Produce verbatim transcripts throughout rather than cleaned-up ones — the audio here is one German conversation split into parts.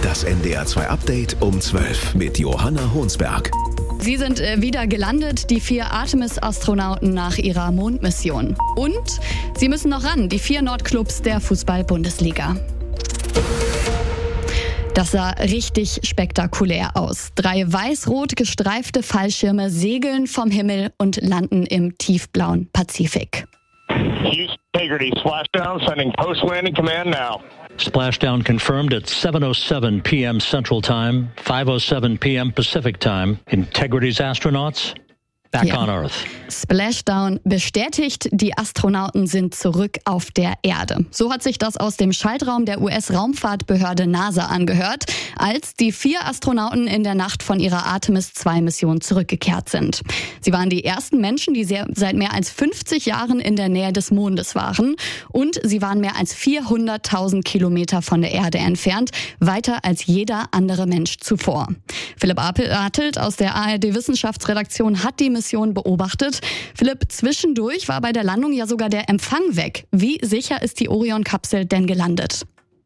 Das N D R zwei Update um zwölf mit Johanna Honsberg. Sie sind äh, wieder gelandet, die vier Artemis-Astronauten nach ihrer Mondmission. Und sie müssen noch ran, die vier Nordclubs der Fußball-Bundesliga. Das sah richtig spektakulär aus. Drei weiß-rot gestreifte Fallschirme segeln vom Himmel und landen im tiefblauen Pazifik. Houston Integrity, splashdown, sending post-landing command now. Splashdown confirmed at seven oh seven p.m. Central Time, five oh seven p.m. Pacific Time. Integrity's astronauts back Ja. on Earth. Splashdown bestätigt, die Astronauten sind zurück auf der Erde. So hat sich das aus dem Schaltraum der U S-Raumfahrtbehörde NASA angehört, als die vier Astronauten in der Nacht von ihrer Artemis zwei Mission zurückgekehrt sind. Sie waren die ersten Menschen, die sehr, seit mehr als fünfzig Jahren in der Nähe des Mondes waren. Und sie waren mehr als vierhunderttausend Kilometer von der Erde entfernt, weiter als jeder andere Mensch zuvor. Philipp Artelt aus der A R D-Wissenschaftsredaktion hat die Mission beobachtet. Philipp, zwischendurch war bei der Landung ja sogar der Empfang weg. Wie sicher ist die Orion-Kapsel denn gelandet?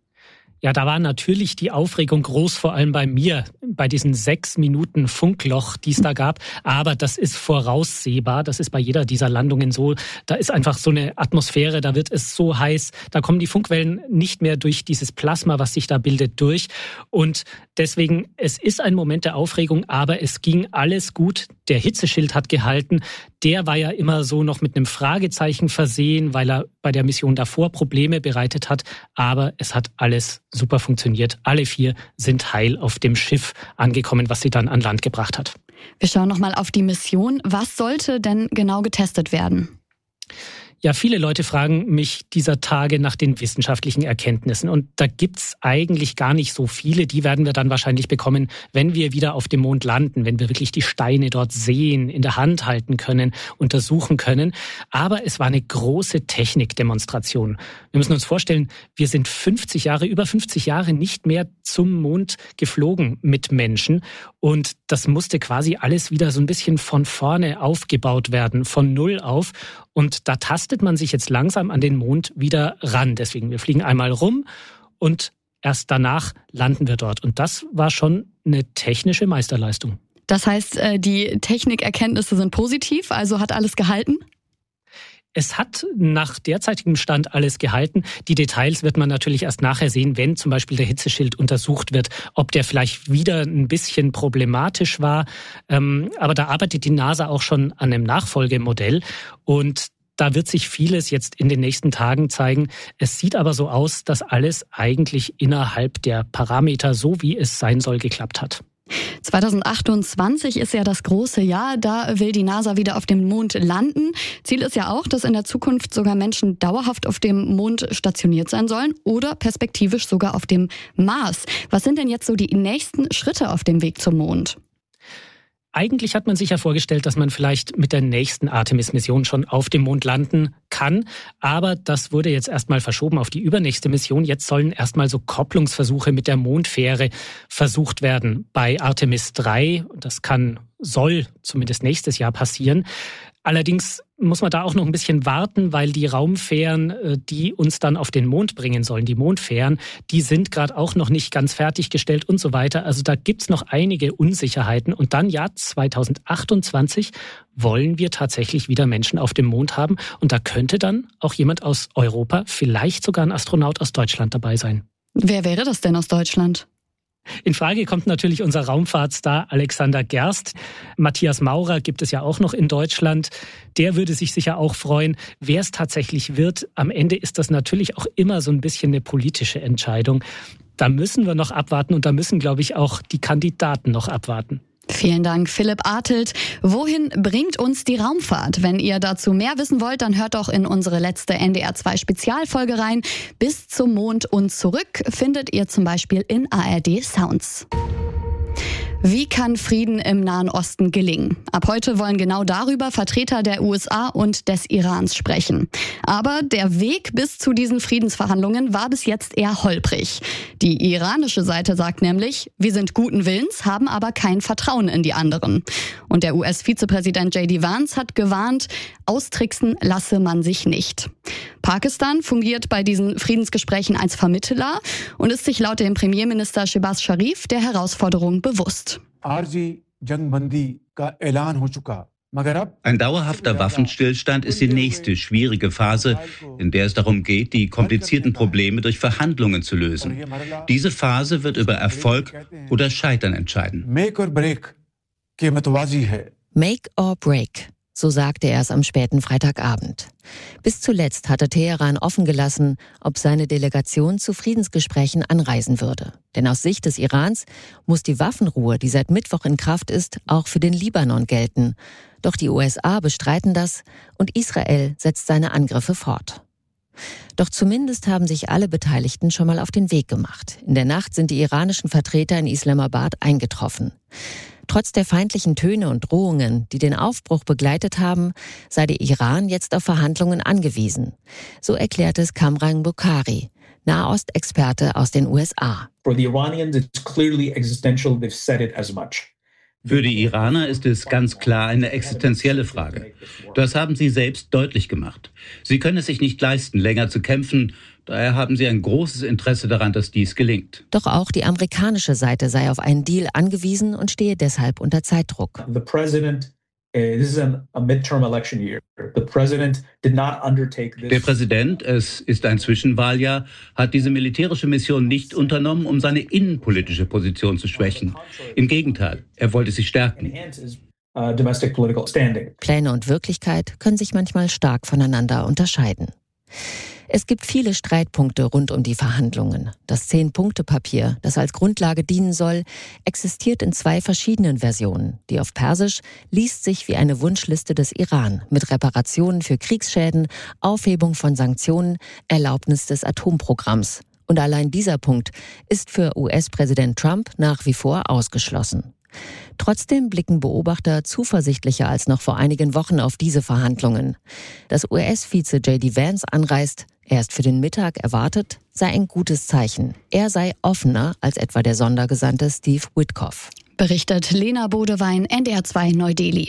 Ja, da war natürlich die Aufregung groß, vor allem bei mir, bei diesen sechs Minuten Funkloch, die es da gab. Aber das ist voraussehbar, das ist bei jeder dieser Landungen so. Da ist einfach so eine Atmosphäre, da wird es so heiß, da kommen die Funkwellen nicht mehr durch dieses Plasma, was sich da bildet, durch. Und deswegen, es ist ein Moment der Aufregung, aber es ging alles gut. Der Hitzeschild hat gehalten. Der war ja immer so noch mit einem Fragezeichen versehen, weil er bei der Mission davor Probleme bereitet hat. Aber es hat alles super funktioniert. Alle vier sind heil auf dem Schiff angekommen, was sie dann an Land gebracht hat. Wir schauen nochmal auf die Mission. Was sollte denn genau getestet werden? Ja, viele Leute fragen mich dieser Tage nach den wissenschaftlichen Erkenntnissen. Und da gibt's eigentlich gar nicht so viele. Die werden wir dann wahrscheinlich bekommen, wenn wir wieder auf dem Mond landen, wenn wir wirklich die Steine dort sehen, in der Hand halten können, untersuchen können. Aber es war eine große Technikdemonstration. Wir müssen uns vorstellen, wir sind fünfzig Jahre, über fünfzig Jahre nicht mehr zum Mond geflogen mit Menschen. Und das musste quasi alles wieder so ein bisschen von vorne aufgebaut werden, von Null auf. Und da tastet man sich jetzt langsam an den Mond wieder ran. Deswegen, wir fliegen einmal rum und erst danach landen wir dort. Und das war schon eine technische Meisterleistung. Das heißt, die Technikerkenntnisse sind positiv, also hat alles gehalten? Es hat nach derzeitigem Stand alles gehalten. Die Details wird man natürlich erst nachher sehen, wenn zum Beispiel der Hitzeschild untersucht wird, ob der vielleicht wieder ein bisschen problematisch war. Aber da arbeitet die NASA auch schon an einem Nachfolgemodell und da wird sich vieles jetzt in den nächsten Tagen zeigen. Es sieht aber so aus, dass alles eigentlich innerhalb der Parameter, so wie es sein soll, geklappt hat. zweitausendachtundzwanzig ist ja das große Jahr, da will die NASA wieder auf dem Mond landen. Ziel ist ja auch, dass in der Zukunft sogar Menschen dauerhaft auf dem Mond stationiert sein sollen oder perspektivisch sogar auf dem Mars. Was sind denn jetzt so die nächsten Schritte auf dem Weg zum Mond? Eigentlich hat man sich ja vorgestellt, dass man vielleicht mit der nächsten Artemis-Mission schon auf dem Mond landen kann. Aber das wurde jetzt erstmal verschoben auf die übernächste Mission. Jetzt sollen erstmal so Kopplungsversuche mit der Mondfähre versucht werden bei Artemis drei. Das kann, soll zumindest nächstes Jahr passieren. Allerdings muss man da auch noch ein bisschen warten, weil die Raumfähren, die uns dann auf den Mond bringen sollen, die Mondfähren, die sind gerade auch noch nicht ganz fertiggestellt und so weiter. Also da gibt's noch einige Unsicherheiten. Und dann, ja, zweitausendachtundzwanzig wollen wir tatsächlich wieder Menschen auf dem Mond haben. Und da könnte dann auch jemand aus Europa, vielleicht sogar ein Astronaut aus Deutschland dabei sein. Wer wäre das denn aus Deutschland? In Frage kommt natürlich unser Raumfahrtstar Alexander Gerst. Matthias Maurer gibt es ja auch noch in Deutschland. Der würde sich sicher auch freuen. Wer es tatsächlich wird, am Ende ist das natürlich auch immer so ein bisschen eine politische Entscheidung. Da müssen wir noch abwarten und da müssen, glaube ich, auch die Kandidaten noch abwarten. Vielen Dank, Philipp Artelt. Wohin bringt uns die Raumfahrt? Wenn ihr dazu mehr wissen wollt, dann hört doch in unsere letzte N D R zwei Spezialfolge rein. Bis zum Mond und zurück findet ihr zum Beispiel in A R D Sounds. Wie kann Frieden im Nahen Osten gelingen? Ab heute wollen genau darüber Vertreter der U S A und des Irans sprechen. Aber der Weg bis zu diesen Friedensverhandlungen war bis jetzt eher holprig. Die iranische Seite sagt nämlich, wir sind guten Willens, haben aber kein Vertrauen in die anderen. Und der U S-Vizepräsident J D Vance hat gewarnt, austricksen lasse man sich nicht. Pakistan fungiert bei diesen Friedensgesprächen als Vermittler und ist sich laut dem Premierminister Shehbaz Sharif der Herausforderung bewusst. Ein dauerhafter Waffenstillstand ist die nächste schwierige Phase, in der es darum geht, die komplizierten Probleme durch Verhandlungen zu lösen. Diese Phase wird über Erfolg oder Scheitern entscheiden. Make or break. So sagte er es am späten Freitagabend. Bis zuletzt hatte Teheran offen gelassen, ob seine Delegation zu Friedensgesprächen anreisen würde. Denn aus Sicht des Irans muss die Waffenruhe, die seit Mittwoch in Kraft ist, auch für den Libanon gelten. Doch die U S A bestreiten das und Israel setzt seine Angriffe fort. Doch zumindest haben sich alle Beteiligten schon mal auf den Weg gemacht. In der Nacht sind die iranischen Vertreter in Islamabad eingetroffen. Trotz der feindlichen Töne und Drohungen, die den Aufbruch begleitet haben, sei der Iran jetzt auf Verhandlungen angewiesen. So erklärte es Kamran Bokhari, Nahostexperte aus den U S A. For the Iranians, it's clearly existential. They've said it as much. Für die Iraner ist es ganz klar eine existenzielle Frage. Das haben sie selbst deutlich gemacht. Sie können es sich nicht leisten, länger zu kämpfen. Daher haben sie ein großes Interesse daran, dass dies gelingt. Doch auch die amerikanische Seite sei auf einen Deal angewiesen und stehe deshalb unter Zeitdruck. The president, this is a midterm election year. The president did not undertake this. Der Präsident, es ist ein Zwischenwahljahr, hat diese militärische Mission nicht unternommen, um seine innenpolitische Position zu schwächen. Im Gegenteil, er wollte sie stärken. Pläne und Wirklichkeit können sich manchmal stark voneinander unterscheiden. Es gibt viele Streitpunkte rund um die Verhandlungen. Das Zehn-Punkte-Papier, das als Grundlage dienen soll, existiert in zwei verschiedenen Versionen. Die auf Persisch liest sich wie eine Wunschliste des Iran mit Reparationen für Kriegsschäden, Aufhebung von Sanktionen, Erlaubnis des Atomprogramms. Und allein dieser Punkt ist für U S-Präsident Trump nach wie vor ausgeschlossen. Trotzdem blicken Beobachter zuversichtlicher als noch vor einigen Wochen auf diese Verhandlungen. Dass U S-Vize J D Vance anreist, erst für den Mittag erwartet, sei ein gutes Zeichen. Er sei offener als etwa der Sondergesandte Steve Witkoff. Berichtet Lena Bodewein, N D R zwei Neu-Delhi.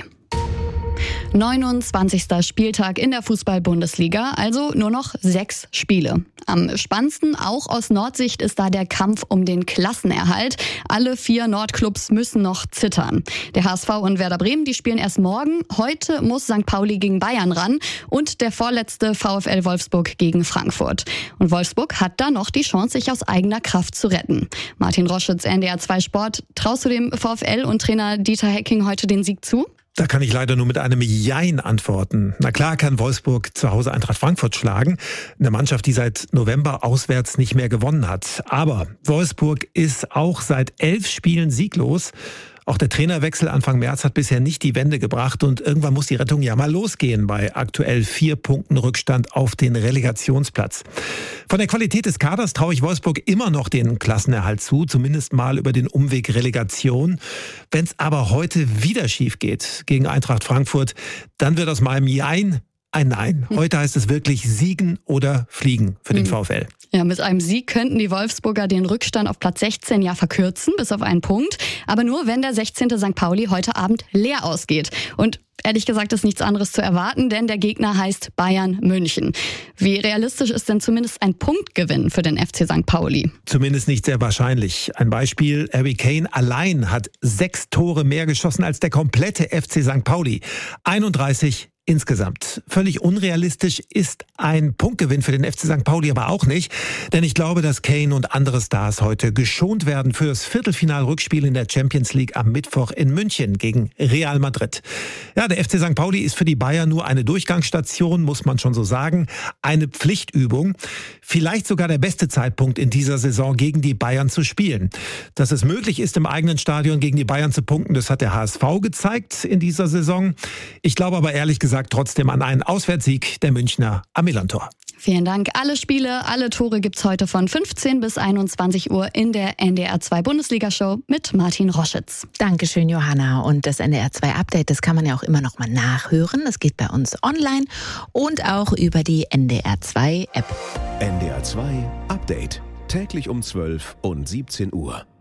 neunundzwanzigster Spieltag in der Fußball-Bundesliga, also nur noch sechs Spiele. Am spannendsten, auch aus Nordsicht, ist da der Kampf um den Klassenerhalt. Alle vier Nordclubs müssen noch zittern. Der H S V und Werder Bremen, die spielen erst morgen. Heute muss Sankt Pauli gegen Bayern ran und der vorletzte VfL Wolfsburg gegen Frankfurt. Und Wolfsburg hat da noch die Chance, sich aus eigener Kraft zu retten. Martin Roschitz, N D R zwei Sport. Traust du dem VfL und Trainer Dieter Hecking heute den Sieg zu? Da kann ich leider nur mit einem Jein antworten. Na klar kann Wolfsburg zu Hause Eintracht Frankfurt schlagen. Eine Mannschaft, die seit November auswärts nicht mehr gewonnen hat. Aber Wolfsburg ist auch seit elf Spielen sieglos. Auch der Trainerwechsel Anfang März hat bisher nicht die Wende gebracht und irgendwann muss die Rettung ja mal losgehen bei aktuell vier Punkten Rückstand auf den Relegationsplatz. Von der Qualität des Kaders traue ich Wolfsburg immer noch den Klassenerhalt zu, zumindest mal über den Umweg Relegation. Wenn es aber heute wieder schief geht gegen Eintracht Frankfurt, dann wird aus meinem Jein ein Nein. Heute heißt es wirklich siegen oder fliegen für den VfL. Ja, mit einem Sieg könnten die Wolfsburger den Rückstand auf Platz sechzehn ja verkürzen, bis auf einen Punkt. Aber nur, wenn der sechzehnte Sankt Pauli heute Abend leer ausgeht. Und ehrlich gesagt ist nichts anderes zu erwarten, denn der Gegner heißt Bayern München. Wie realistisch ist denn zumindest ein Punktgewinn für den F C Sankt Pauli? Zumindest nicht sehr wahrscheinlich. Ein Beispiel, Harry Kane allein hat sechs Tore mehr geschossen als der komplette F C Sankt Pauli. einunddreißig insgesamt. Völlig unrealistisch ist ein Punktgewinn für den F C Sankt Pauli aber auch nicht, denn ich glaube, dass Kane und andere Stars heute geschont werden für das Viertelfinal-Rückspiel in der Champions League am Mittwoch in München gegen Real Madrid. Ja, der F C Sankt Pauli ist für die Bayern nur eine Durchgangsstation, muss man schon so sagen, eine Pflichtübung. Vielleicht sogar der beste Zeitpunkt in dieser Saison gegen die Bayern zu spielen. Dass es möglich ist, im eigenen Stadion gegen die Bayern zu punkten, das hat der H S V gezeigt in dieser Saison. Ich glaube aber ehrlich gesagt trotzdem an einen Auswärtssieg der Münchner am Millerntor. Vielen Dank. Alle Spiele, alle Tore gibt's heute von fünfzehn bis einundzwanzig Uhr in der N D R zwei Bundesliga-Show mit Martin Roschitz. Dankeschön, Johanna. Und das N D R zwei Update, das kann man ja auch immer noch mal nachhören. Das geht bei uns online und auch über die N D R zwei App. N D R zwei Update. Täglich um zwölf und siebzehn Uhr.